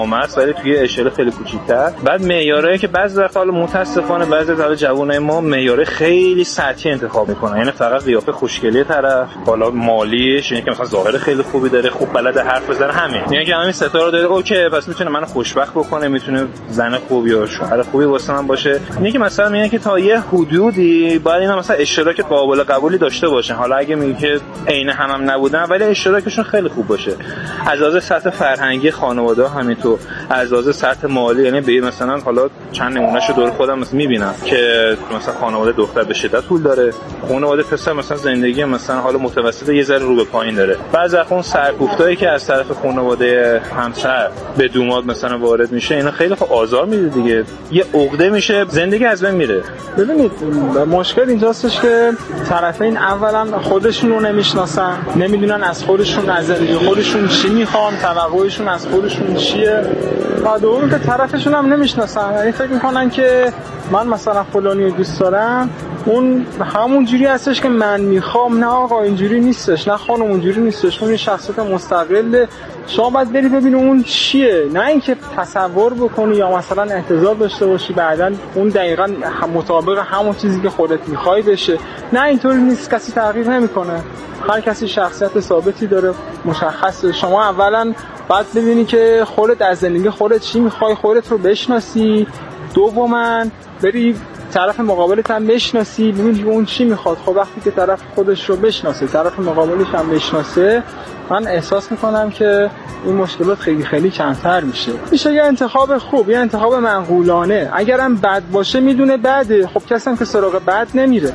است ولی توی اشل خیلی کوچیک‌تر. بعد معیارایی که بعضی وقتا حالا متاسفانه بعضی از جوانای ما معیار خیلی سطحی انتخاب میکنن، یعنی فقط قیافه خوشگلی طرف، بالا مالیش، یعنی که مثلا ظاهر خیلی خوبی داره، خوب بلد حرف بزنه، همین میگن که همین ستا رو داره، اوکی پس میتونه منو خوشبخت بکنه، میتونه زن خوبی یا شوهر خوبی واسه من باشه. اینه که مثلا میگن که تا یه حدودی باید اینا مثلا اشتراک قابل قبولی داشته باشن. حالا اگه میگه که عین هم نبودن ولی اشتراکشون خیلی خوب باشه. از لحاظ سطح فرهنگی خانواده همینطور، از لحاظ سطح مالی، یعنی به مثلا حالا چند نمونهشو دور خودم مثلا میبینم که مثلا خانواده دختر به شدت پول داره، خانواده پسر مثلا زندگی مثلا حالا متوسط یه ذره رو به پایین داره. بعضی وقتا اون سرکوفتایی که از طرف خانواده همسر به دوماد مثلا وارد میشه اینا خیلی خب آزار میده دیگه، یه عقده میشه، زندگی از بین میره. ببینید مشکل اینجاستش که طرفین اولا خودشون رو نمیشناسن، نمیدونن از خودشون، از زندگی خودشون چی میخوان، توقعشون از خودشون چیه، و دوم که طرفشون هم نمیشناسن، یعنی فکر میکنن که من مثلا فلانی رو دوست دارم، اون همون جوری هستش که من میخوام. نه آقا اینجوری نیستش، نه خانم اونجوری نیستش، اون یه شخصیت مستقله. شما باید بری ببینی اون چیه، نه اینکه تصور بکنی یا مثلا انتظار داشته باشی بعداً اون دقیقاً مطابق همون چیزی که خودت میخوای بشه. نه اینطوری نیست، کسی تغییر نمیکنه، هر کسی شخصیت ثابتی داره، مشخصه. شما اولا باید ببینی که خودت از زندگی خودت چی میخوای، خودت رو بشناسی. دوما بری طرف مقابلت هم بشناسی، ببینی اون چی میخواد. خب وقتی که طرف خودش رو بشناسه، طرف مقابلش هم بشناسه، من احساس میکنم که این مشکلات خیلی خیلی کمتر میشه یه انتخاب خوب، یه انتخاب معقولانه. اگرم بد باشه میدونه بده، خب کسی هم که سراغ بد نمیره.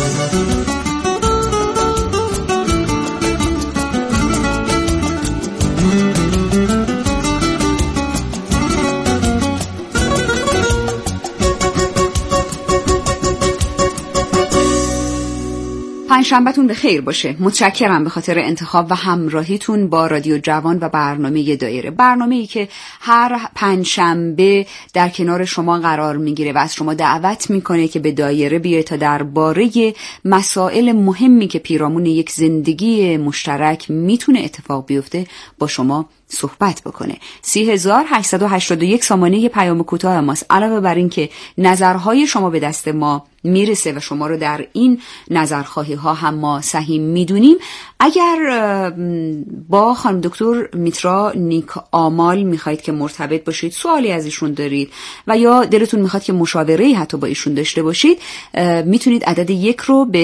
پنجشنبه‌تون به خیر باشه. متشکرم به خاطر انتخاب و همراهیتون با رادیو جوان و برنامه دایره، برنامه‌ای که هر پنجشنبه در کنار شما قرار میگیره و از شما دعوت میکنه که به دایره بیاید تا درباره مسائل مهمی که پیرامون یک زندگی مشترک میتونه اتفاق بیفته با شما صحبت بکنه. 3881 سامانه پیام کوتاه ماست. علاوه بر این که نظرهای شما به دست ما میرسه و شما رو در این نظرخواهی ها هم ما سهیم میدونیم، اگر با خانم دکتر میترا نیک آمال میخواید که مرتبط باشید، سوالی از ایشون دارید و یا دلتون میخواد که مشاوره‌ای حتی با ایشون داشته باشید، میتونید عدد 1 رو به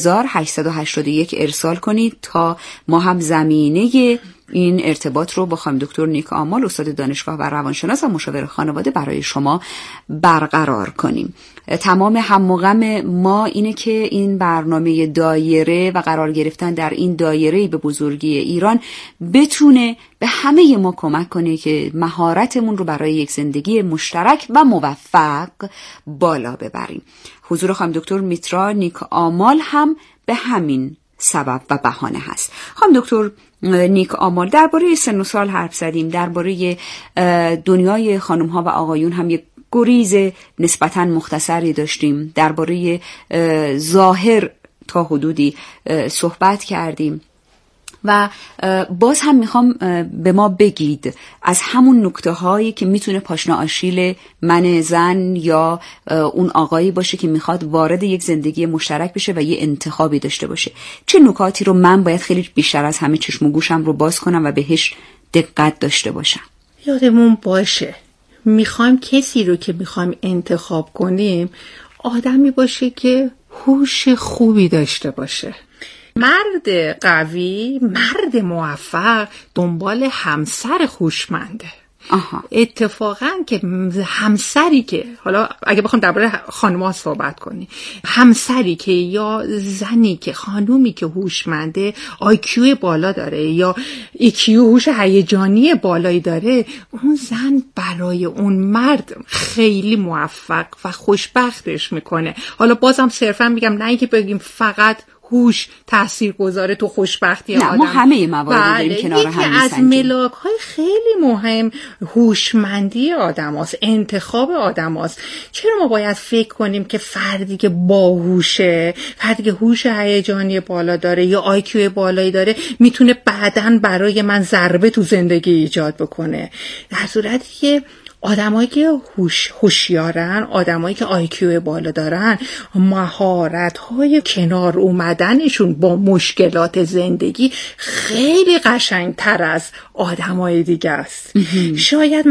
3881 ارسال کنید تا ما هم زمینه این ارتباط رو با خانم دکتر نیک آمال، استاد دانشگاه و روانشناس و مشاور خانواده، برای شما برقرار کنیم. تمام هم و غم ما اینه که این برنامه دایره و قرار گرفتن در این دایره به بزرگی ایران بتونه به همه ما کمک کنه که مهارتمون رو برای یک زندگی مشترک و موفق بالا ببریم. حضور خانم دکتر میترا نیک آمال هم به همین سبب و بهانه هست. خانم دکتر نیک آمال، درباره سن و سال حرف زدیم، درباره دنیای خانم ها و آقایون هم یک گریز نسبتاً مختصری داشتیم، درباره ظاهر تا حدودی صحبت کردیم و باز هم میخوام به ما بگید از همون نکته هایی که میتونه پاشنه آشیل من زن یا اون آقایی باشه که میخواد وارد یک زندگی مشترک بشه و یه انتخابی داشته باشه، چه نکاتی رو من باید خیلی بیشتر از همه چشم و گوشم رو باز کنم و بهش دقت داشته باشم؟ یادمون باشه میخوایم کسی رو که میخوایم انتخاب کنیم آدمی باشه که هوش خوبی داشته باشه. مرد قوی، مرد موفق دنبال همسر هوشمنده. اتفاقا که همسری که، حالا اگه بخوام درباره خانم‌ها صحبت کنی، همسری که یا زنی که خانومی که هوشمنده، IQ بالا داره یا EQ هوش هیجانی بالایی داره، اون زن برای اون مرد خیلی موفق و خوشبختش میکنه. حالا بازم صرفا میگم نه اینکه بگیم فقط هوش تاثیرگذاره تو خوشبختی آدم. ما همه موارد داریم کنار هم میسنجیم. از ملاک‌های خیلی مهم هوشمندی آدماست، انتخاب آدماست. چرا ما باید فکر کنیم که فردی که باهوشه، فردی که هوش هیجانی بالا داره یا آیکیو بالایی داره میتونه بعداً برای من ضربه تو زندگی ایجاد بکنه، در صورتی که آدمایی که هوشیارن، آدمایی که آیکیو بالا دارن، مهارت‌های کنار اومدنشون با مشکلات زندگی خیلی قشنگتر از آدمای دیگه است. شاید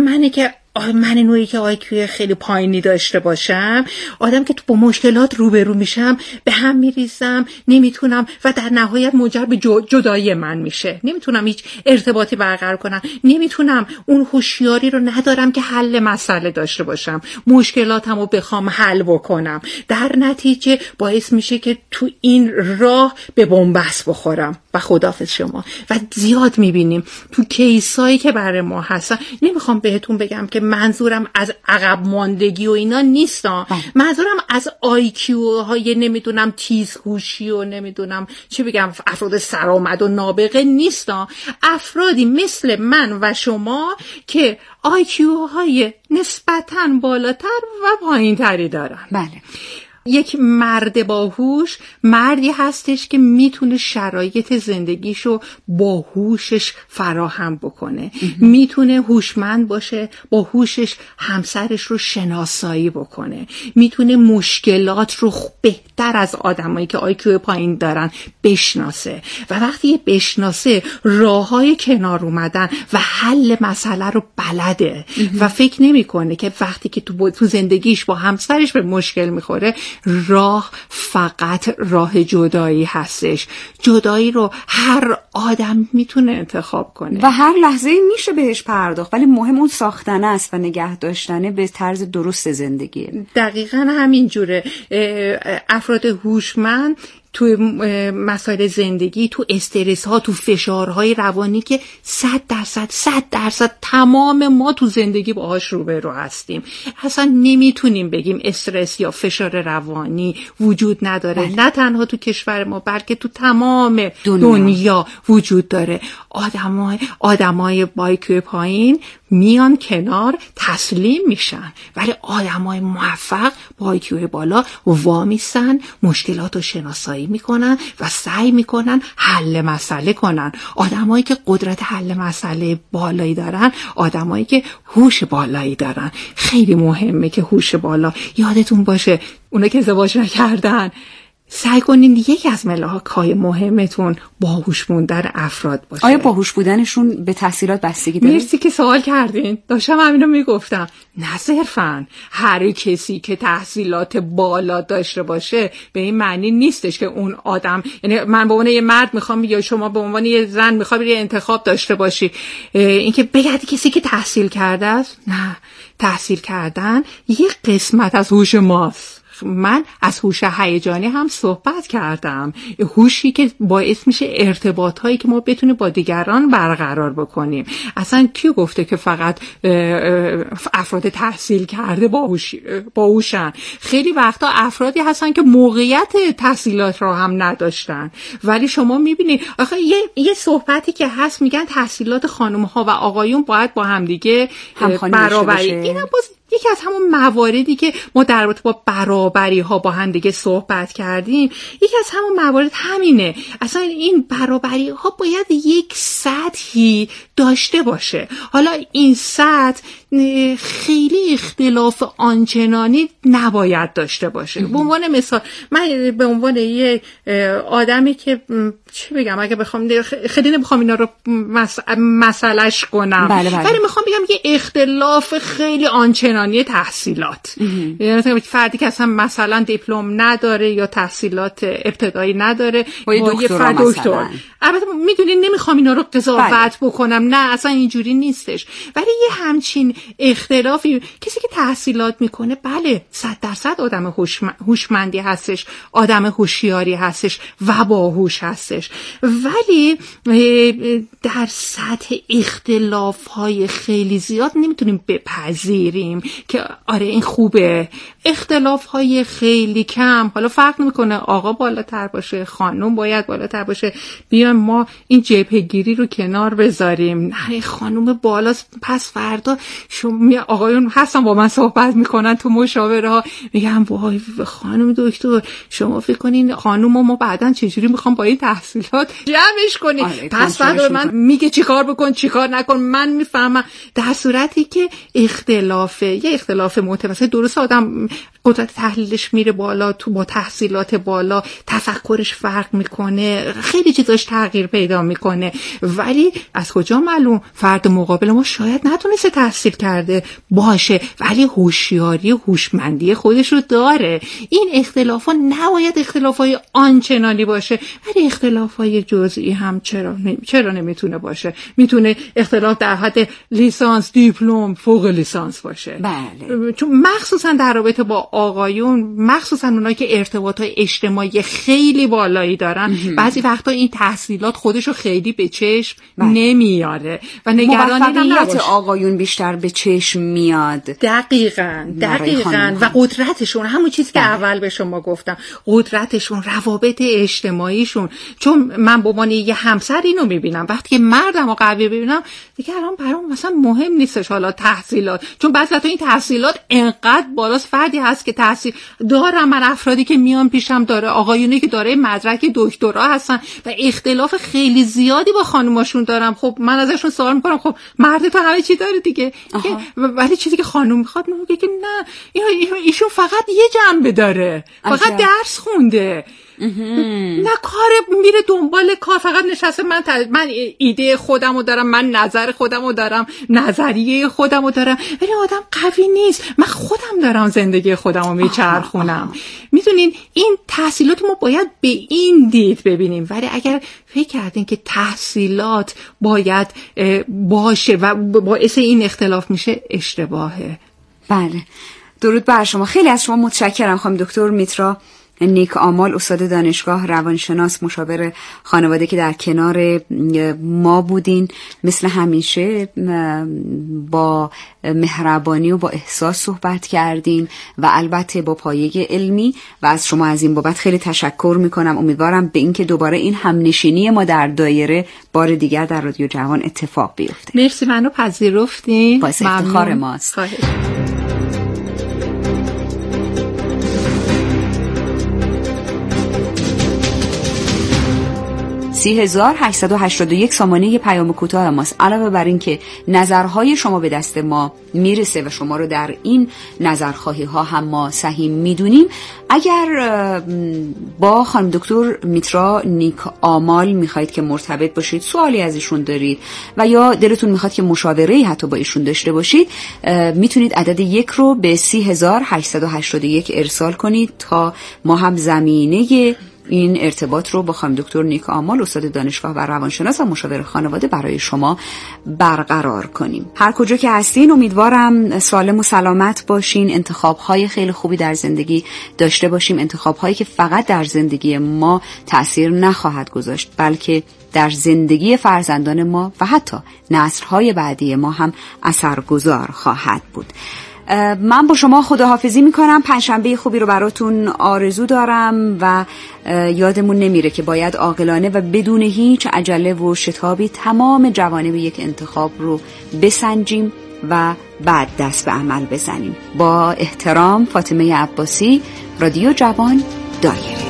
من نوعی که آیکیو خیلی پایینی داشته باشم، آدم که تو با مشکلات روبرو میشم به هم میریزم، نمیتونم و در نهایت منجر به جدایی من میشه. نمیتونم هیچ ارتباطی برقرار کنم، نمیتونم اون هوشیاری رو ندارم که حل مسئله داشته باشم، مشکلاتمو بخوام حل بکنم. در نتیجه باعث میشه که تو این راه به بنبست بخورم و خداحافظ شما. و زیاد میبینیم تو کیسایی که برای ما هستن. نمیخوام بهتون بگم که منظورم از عقب ماندگی و اینا نیستم، منظورم از آیکیو های نمیدونم تیزهوشی و نمیدونم چی بگم افراد سرآمد و نابغه نیستم. افرادی مثل من و شما که آیکیو های نسبتاً بالاتر و پایین‌تری دارن. بله. یک مرد باهوش مردی هستش که میتونه شرایط زندگیشو با هوشش فراهم بکنه، میتونه هوشمند باشه، با هوشش همسرش رو شناسایی بکنه، میتونه مشکلات رو بهتر از آدمایی که آیکیو پایین دارن بشناسه و وقتی بشناسه راههای کنار اومدن و حل مسئله رو بلده و فکر نمیکنه که وقتی که تو زندگیش با همسرش به مشکل میخوره راه فقط راه جدایی هستش. جدایی رو هر آدم میتونه انتخاب کنه و هر لحظه میشه بهش پرداخت، ولی مهم اون ساختنه است و نگه داشتنه به طرز درست زندگیه. دقیقاً همین جوره. افراد هوشمند تو مسائل زندگی، تو استرس ها، تو فشارهای روانی که 100% تمام ما تو زندگی باهاش روبرو هستیم، اصلا نمیتونیم بگیم استرس یا فشار روانی وجود نداره. نه تنها تو کشور ما بلکه تو تمام دنیا وجود داره. آدمای با آیکیو پایین میان کنار، تسلیم میشن، ولی آدمای موفق با آیکیو بالا وامیستن، مشکلاتو شناسایی میکنن و سعی میکنن حل مسئله کنن. آدمایی که قدرت حل مسئله بالایی دارن، آدمایی که هوش بالایی دارن. خیلی مهمه که هوش بالا. یادتون باشه اونا که ازدواج نکردن، سعی کنین یکی از ملاک‌های مهمتون باهوش بودن افراد باشه. آیا باهوش بودنشون به تحصیلات بستگی داره؟ مرسی که سوال کردین. داشتم همین رو میگفتم. نه صرفاً هر کسی که تحصیلات بالا داشته باشه به این معنی نیستش که اون آدم، یعنی من به عنوان یه مرد میخوام یا شما به عنوان یه زن میخوام یه انتخاب داشته باشی اینکه بگردی کسی که تحصیل کرده است. نه، تحصیل کردن یه قسمت از هوش ماست. من از هوش هیجانی هم صحبت کردم، هوشی که باعث میشه ارتباطایی که ما بتونیم با دیگران برقرار بکنیم. اصلا کی گفته که فقط افراد تحصیل کرده باهوشن؟ خیلی وقتا افرادی هستن که موقعیت تحصیلات رو هم نداشتن، ولی شما میبینید آخه یه صحبتی که هست، میگن تحصیلات خانم ها و آقایون باید با همدیگه برابری. اینا باز یکی از همون مواردی که ما در رابطه با برابری ها با هم دیگه صحبت کردیم، یکی از همون موارد همینه. اصلا این برابری ها باید یک سطحی داشته باشه. حالا این سطح خیلی اختلاف آنچنانی نباید داشته باشه. به عنوان مثال من به عنوان یه آدمی که چی بگم، اگه بخوام خیلی نمیخوام اینا رو مسئلهش کنم، ولی میخوام بگم یه اختلاف خیلی آنچنانی تحصیلات. یعنی فردی که اصلا مثلا دیپلم نداره یا تحصیلات ابتدایی نداره با یه دکتر، البته میدونین نمیخوام اینا رو قضاوت بکنم، نه اصلا اینجوری نیستش، ولی یه همچین اختلافی. کسی که تحصیلات میکنه بله 100% آدم هوشمندی هستش، آدم هوشیاری هستش و باهوش هستش، ولی در سطح اختلاف‌های خیلی زیاد نمیتونیم بپذیریم که آره این خوبه. اختلاف‌های خیلی کم، حالا فرق نمیکنه آقا بالاتر باشه، خانم باید بالاتر باشه، بیایم ما این جبهه‌گیری رو کنار بذاریم. نه خانم بالاست، پس فردا شما آقایون هستن با من صحبت میکنن تو مشاوره ها، میگم وای خانم دکتر شما فکر کنین خانم ما بعداً چجوری میخوام با این تحصیلات جمعش کنیم. پس فردا من میگه چیکار بکن چیکار نکن، من میفهمم. در صورتی که یه اختلاف متوسط، درست آدم قدرت تحلیلش میره بالا، تو با تحصیلات بالا تفکرش فرق میکنه، خیلی چیزاش تغییر پیدا میکنه، ولی از کجا معلوم فرد مقابل ما شاید نتونسته تحصیل کرده باشه ولی هوشیاری و هوشمندی خودش رو داره. این اختلافا نباید اختلافای آنچنانی باشه، ولی اختلافای جزئی هم چرا نمیتونه باشه؟ میتونه اختلاف در حد لیسانس، دیپلم، فوق لیسانس باشه. بله. چون مخصوصا در رابطه با آقایون، مخصوصا اونایی که ارتباطات اجتماعی خیلی بالایی دارن، بعضی وقتا این تحصیلات خودشو خیلی به چشم نمیاره و نگرانی موفقیت آقایون بیشتر به چشم میاد. دقیقاً و قدرتشون، همون چیزی که اول به شما گفتم، قدرتشون، روابط اجتماعیشون. چون من به عنوان یه همسر اینو میبینم، وقتی که مردمو قوی ببینم دیگه الان برام مثلا مهم نیستش حالا تحصیلات، چون بعضی وقتا این تحصیلات انقدر بالاست. فردی هست که تحصیل دارم، من افرادی که میان پیشم داره آقایونی که داره مدرک دکترا هستن و اختلاف خیلی زیادی با خانوماشون دارم. خب من ازشون سوال میکنم خب مرد تو همه چی داره دیگه، ولی چیزی که خانوم میخواد میگه که نه ایشون فقط یه جنبه داره، فقط درس خونده، نه کار میره دنبال کار، فقط نشسته من ایده خودمو دارم، من نظر خودمو دارم، نظریه خودمو دارم، ولی آدم قوی نیست. من خودم دارم زندگی خودمو میچرخونم. میدونین این تحصیلات ما باید به این دید ببینیم، ولی اگر فکر کردین که تحصیلات باید باشه و باعث این اختلاف میشه، اشتباهه. بله، درود بر شما. خیلی از شما متشکرم خانم دکتر میترا نیک آمال، استاد دانشگاه، روانشناس، مشاور خانواده که در کنار ما بودین. مثل همیشه با مهربانی و با احساس صحبت کردین و البته با پایه علمی و از شما از این بابت خیلی تشکر میکنم. امیدوارم به اینکه دوباره این همنشینی ما در دایره بار دیگر در رادیو جوان اتفاق بیفته. مرسی منو پذیرفتین، باعث افتخار ماست. 3881 سامانه پیام کوتاه ماست. علاوه بر این که نظرهای شما به دست ما میرسه و شما رو در این نظرخواهی ها هم ما سهیم میدونیم، اگر با خانم دکتر میترا نیک آمال میخواید که مرتبط باشید، سوالی از ایشون دارید و یا دلتون میخواد که مشاوره‌ای حتی با ایشون داشته باشید، میتونید عدد 1 رو به 3881 ارسال کنید تا ما هم زمینه این ارتباط رو با خانم دکتر نیک آمال، استاد دانشگاه و روانشناس و مشاور خانواده برای شما برقرار کنیم. هر کجا که هستین امیدوارم سالم و سلامت باشین، انتخاب‌های خیلی خوبی در زندگی داشته باشیم، انتخاب‌هایی که فقط در زندگی ما تأثیر نخواهد گذاشت بلکه در زندگی فرزندان ما و حتی نسل‌های بعدی ما هم اثرگذار خواهد بود. من با شما خداحافظی میکنم. پنجشنبه خوبی رو براتون آرزو دارم و یادمون نمیره که باید عاقلانه و بدون هیچ عجله و شتابی تمام جوانب یک انتخاب رو بسنجیم و بعد دست به عمل بزنیم. با احترام، فاطمه عباسی، رادیو جوان، دایره.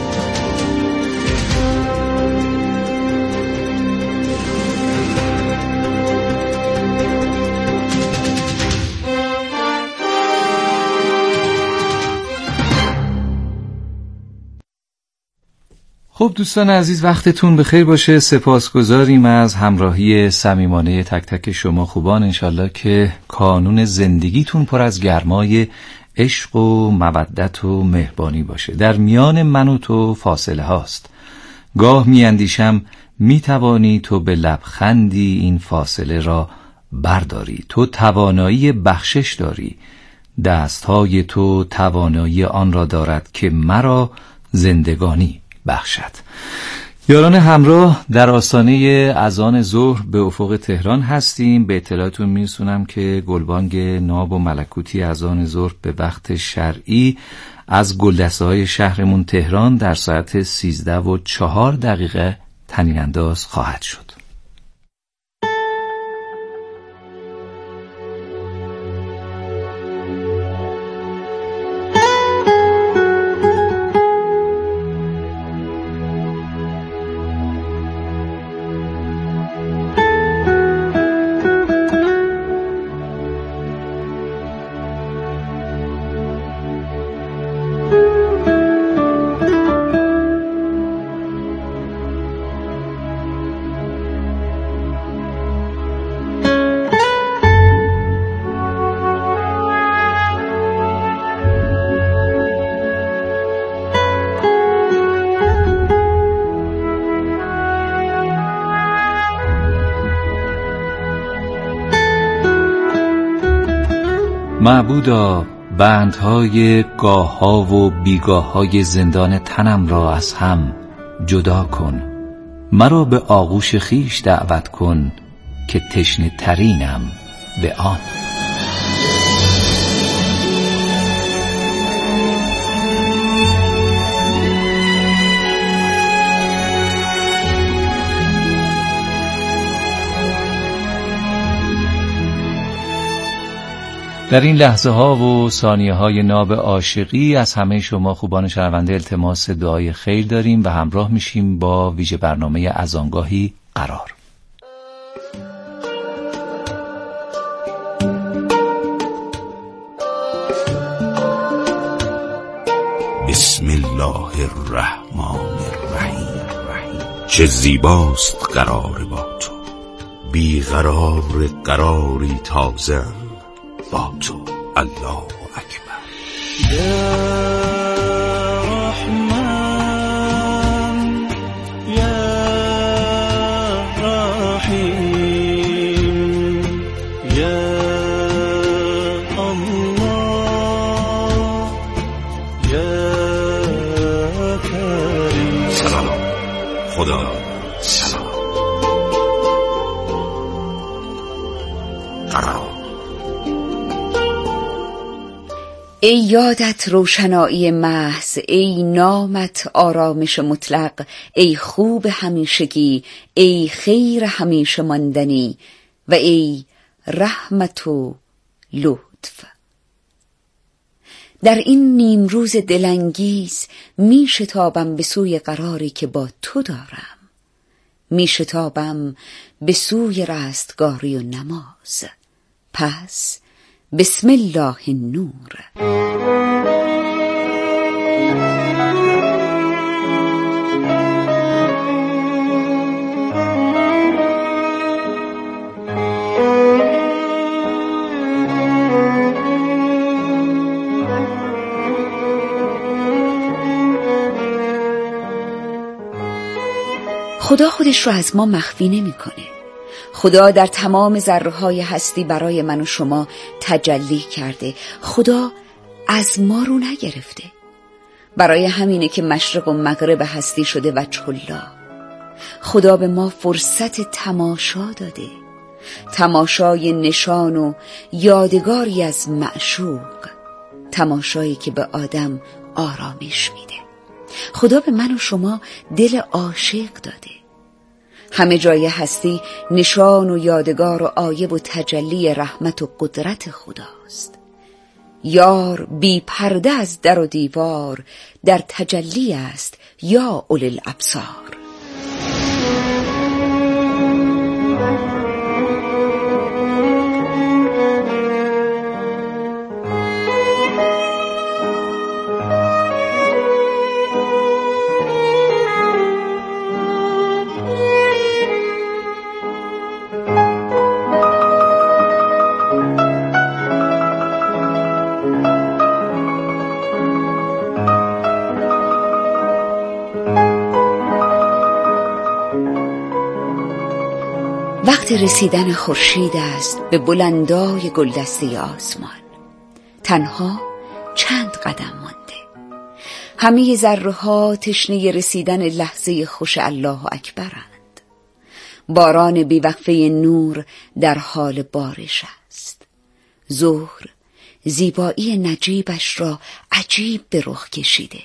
خب دوستان عزیز، وقتتون بخیر باشه. سپاسگزاریم از همراهی صمیمانه تک تک شما خوبان. انشالله که کانون زندگیتون پر از گرمای عشق و مودت و مهربانی باشه. در میان من و تو فاصله هاست، گاه می اندیشم می توانی تو به لبخندی این فاصله را برداری. تو توانایی بخشش داری، دستهای تو توانایی آن را دارد که مرا زندگانی بخشد. یاران همراه، در آستانه اذان ظهر به افق تهران هستیم. به اطلاعتون میرسونم که گلبانگ ناب و ملکوتی اذان ظهر به وقت شرعی از گلدسته‌های شهرمون تهران در ساعت 13:04 طنین انداز خواهد شد. معبودا، بندهای گاه‌ها و بیگاه‌های زندان تنم را از هم جدا کن. مرا به آغوش خیش دعوت کن که تشنه ترینم به آن. در این لحظه ها و ثانیه های ناب عاشقی از همه شما خوبان شنونده التماس دعای خیر داریم و همراه میشیم با ویژه برنامه اذانگاهی قرار. بسم الله الرحمن الرحیم. چه زیباست قرار با تو، بی قرار قراری تازه با تو. الله اکبر. یا رحمان یا رحیم یا الله یا کریم. سلام خدا، سلام قرار. ای یادت روشنایی محض، ای نامت آرامش مطلق، ای خوب همیشگی، ای خیر همیشه ماندنی و ای رحمت و لطف. در این نیمروز دلانگیز می شتابم به سوی قراری که با تو دارم، می شتابم به سوی رستگاری و نماز. پس بسم الله النور. خدا خودش رو از ما مخفی نمی‌کنه. خدا در تمام ذره‌های هستی برای من و شما تجلی کرده. خدا از ما رو نگرفته. برای همینه که مشرق و مغرب هستی شده وجه الله. خدا به ما فرصت تماشا داده، تماشای نشان و یادگاری از معشوق، تماشایی که به آدم آرامش میده. خدا به من و شما دل عاشق داده. همه جای هستی نشان و یادگار و آیه و تجلی رحمت و قدرت خداست. یار بی پرده از در و دیوار در تجلی است یا اولی الابصار. وقت رسیدن خورشید است به بلندای گلدسته آسمان. تنها چند قدم مانده. همه ذره‌ها تشنه رسیدن لحظه خوش الله اکبرند. باران بیوقفه نور در حال بارش است. ظهر زیبایی نجیبش را عجیب به رخ کشیده.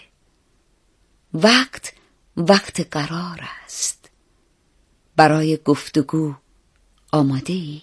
وقت قرار است. برای گفتگو آماده ای؟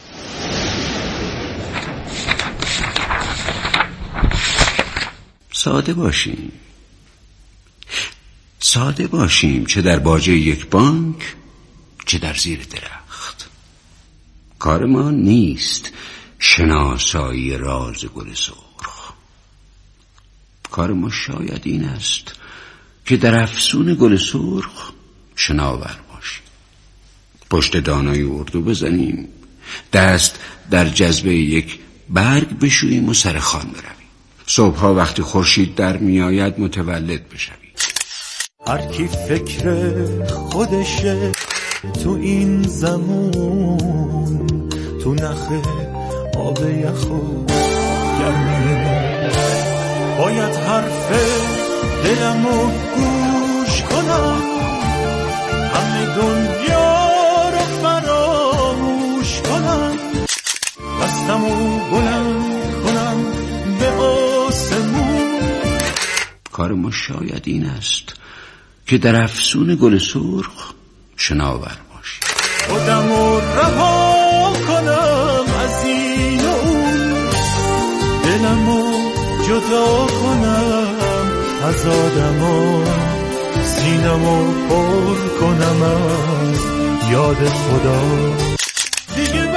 ساده باشیم چه در باجه یک بانک چه در زیر درخت. کار ما نیست شناسایی راز گل سرخ. کار ما شاید این است که در افسون گل سرخ شناور باشیم، پشت دانای اردو بزنیم، دست در جذبه یک برگ بشوییم و سر خوان برویم. صبحها وقتی خورشید در میآید متولد بشویم. هر کی فکر خودشه تو این زمان، تو نخ آب یخ و گرمی، باید حرف دلمو گوش کنم، همه دنیا رو فراموش کنم، دستمو بلند کنم به آسمون. کار ما شاید این است که در افسون گل سرخ شناور باشیم. خودمو رها کنم از این و اون، دلمو جدا کنم از آدمان، سینمو پر کنم از یاد خدا. دیگه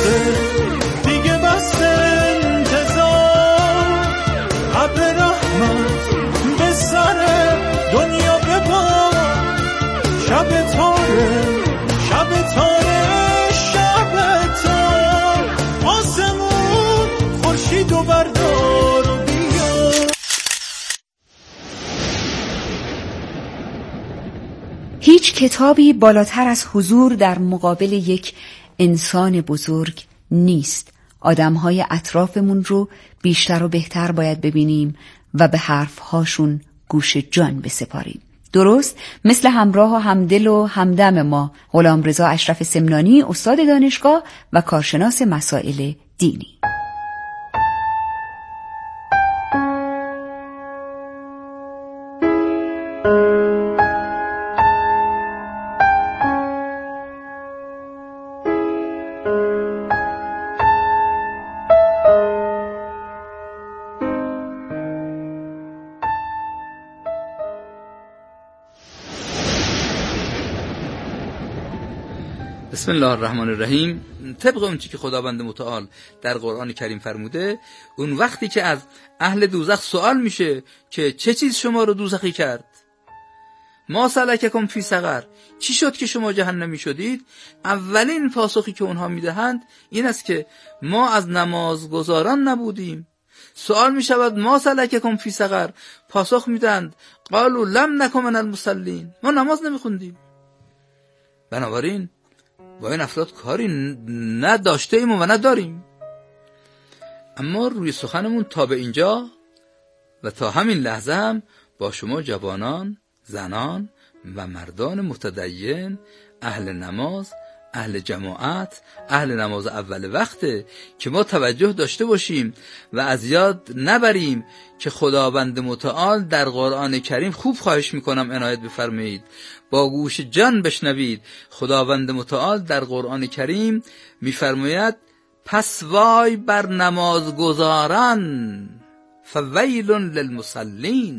بسته انتظار، ابر رحمت به سر دنیا ببار. شب تاره آسمون خورشید و بردار و بیا. هیچ کتابی بالاتر از حضور در مقابل یک انسان بزرگ نیست. آدم‌های اطرافمون رو بیشتر و بهتر باید ببینیم و به حرف‌هاشون گوش جان بسپاریم. درست مثل همراه و همدل و همدم ما غلامرضا اشرف سمنانی، استاد دانشگاه و کارشناس مسائل دینی. بسم الله الرحمن الرحیم. طبق اون چیزی که خداوند متعال در قرآن کریم فرموده، اون وقتی که از اهل دوزخ سوال میشه که چه چیز شما رو دوزخی کرد، ما سلککم فی سقر، چی شد که شما جهنمی شدید، اولین پاسخی که اونها میدهند این است که ما از نمازگزاران نبودیم. سوال میشود ما سلککم فی سقر، پاسخ میدند قالوا لم نکن من المصلین، ما نماز نمیخوندیم. بنابراین با این افراد کاری نداشته ایم و نداریم. اما روی سخنمون تا به اینجا و تا همین لحظه هم با شما جوانان، زنان و مردان متدین، اهل نماز، اهل جماعت، اهل نماز اول وقته که ما توجه داشته باشیم و از یاد نبریم که خداوند متعال در قرآن کریم، خوب خواهش میکنم عنایت بفرمایید با گوش جان بشنوید، خداوند متعال در قرآن کریم میفرماید پس وای بر نمازگزاران فویل للمصلین.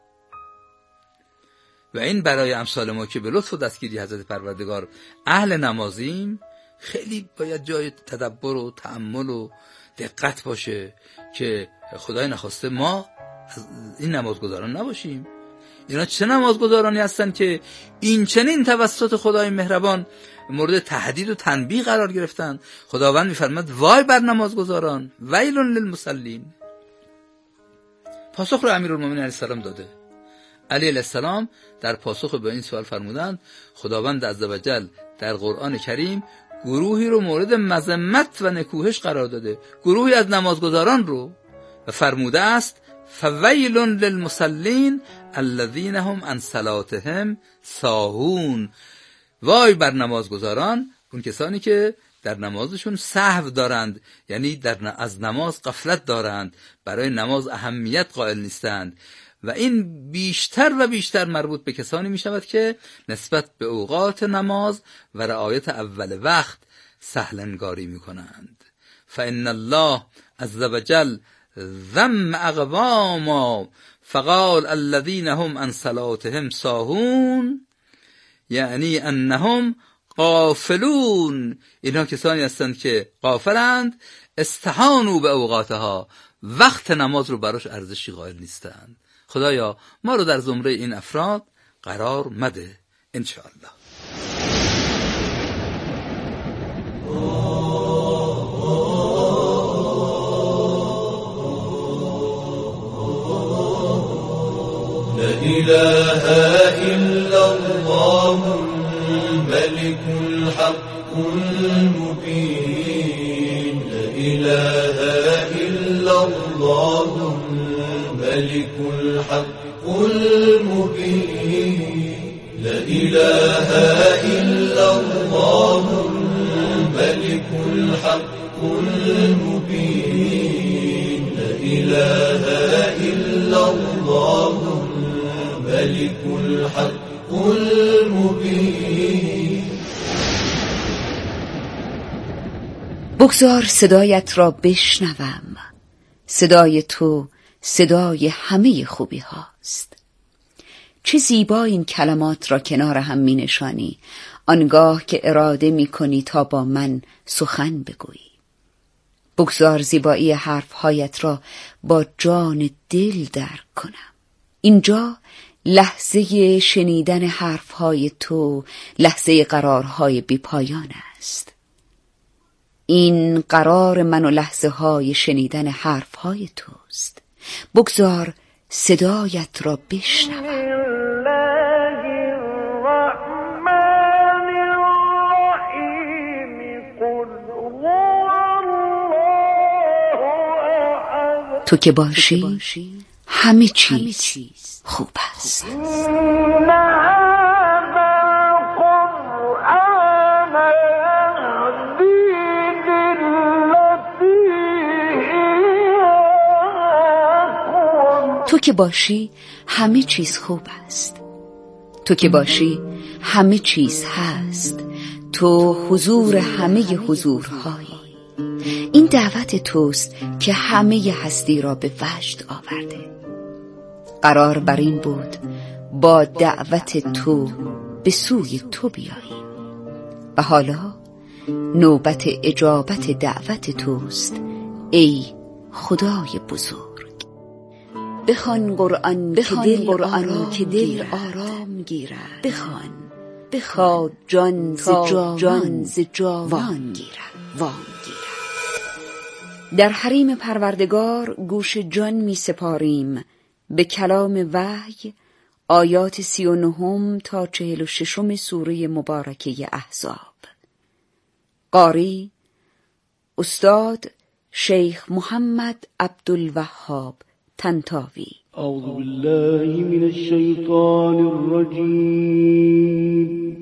و این برای امثال ما که به لطف و دستگیری حضرت پروردگار اهل نمازیم خیلی باید جای تدبر و تأمل و دقت باشه که خدای نخواسته ما از این نمازگزاران نباشیم. اینا چه نمازگزارانی هستن که این چنین توسط خدای مهربان مورد تهدید و تنبیه قرار گرفتن. خداوند میفرماد وای بر نمازگزاران، ویل للمصلین. پاسخ رو امیرالمومنین علیه السلام داده. علی علیه السلام در پاسخ به این سوال فرمودند خداوند عزوجل در قرآن کریم گروهی رو مورد مذمت و نکوهش قرار داده، گروهی از نمازگزاران رو، و فرموده است فویل للمصلین الذین هم عن صلاتهم ساهون. وای بر نمازگزاران، اون کسانی که در نمازشون سهو دارند، یعنی از نماز غفلت دارند، برای نماز اهمیت قائل نیستند. و این بیشتر و بیشتر مربوط به کسانی می شود که نسبت به اوقات نماز و رعایت اول وقت سهلنگاری می کنند. فإن الله عز وجل ذم اقواما فقال الذين هم عن صلاتهم ساهون، یعنی انهم غافلون. اینها کسانی هستند که غافلند، استهانوا به اوقاتها، وقت نماز رو براش ارزشی قائل نیستند. خدایا ما رو در زمره این افراد قرار مده انشاءالله. لا إله إلا الله الملك الحق المبين. لا إله إلا الله الملك الحق المبين. لا إله إلا الله الملك الحق المبين. لا إله إلا الله الملك الحق المبين. بگذار صدایت را بشنوم، صدای تو صدای همه خوبی هاست. چه زیبا این کلمات را کنار هم می نشانی آنگاه که اراده می کنی تا با من سخن بگویی. بگذار زیبایی حرفهایت را با جان دل درک کنم. اینجا لحظه شنیدن حرفهای تو، لحظه قرارهای بی پایان است. این قرار من و لحظه های شنیدن حرفهای توست. بگذار صدایت را بشنوم. تو که باشی همه چیز خوب است. تو که باشی همه چیز خوب است. تو که باشی همه چیز هست. تو حضور همه حضورهایی. این دعوت توست که همه هستی را به وجد آورده. قرار بر این بود با دعوت تو به سوی تو بیاییم و حالا نوبت اجابت دعوت توست ای خدای بزرگ. بخوان قرآن که دل آرام گیرد. بخوان جان ز جاوان گیرد. در حریم پروردگار گوش جان می سپاریم به کلام وحی، آیات 39 تا 46 سوره مبارکه احزاب. قاری استاد شیخ محمد عبدالوهاب طنطاوی. اعوذ بالله من الشیطان الرجیم.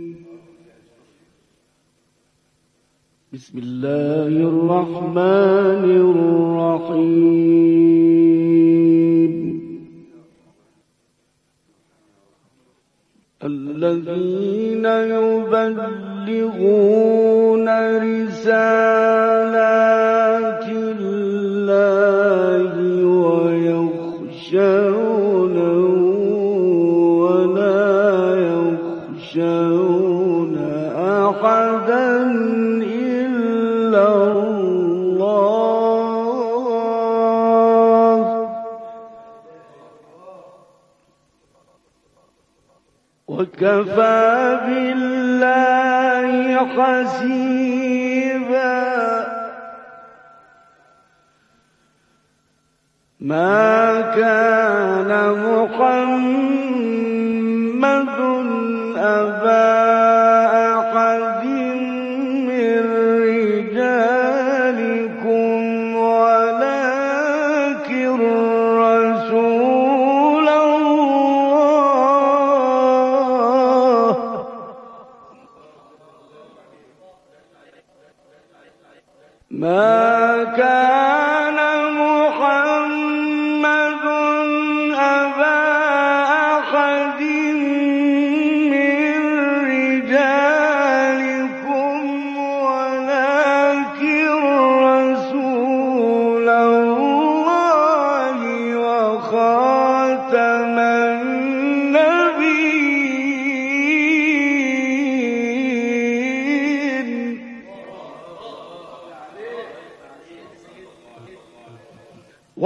بسم الله الرحمن الرحیم. الذين يبلغون رسالات الله ويخشونه ولا يخشون أحدا إلا الله وكفى بالله حسيبا. ما كان محمد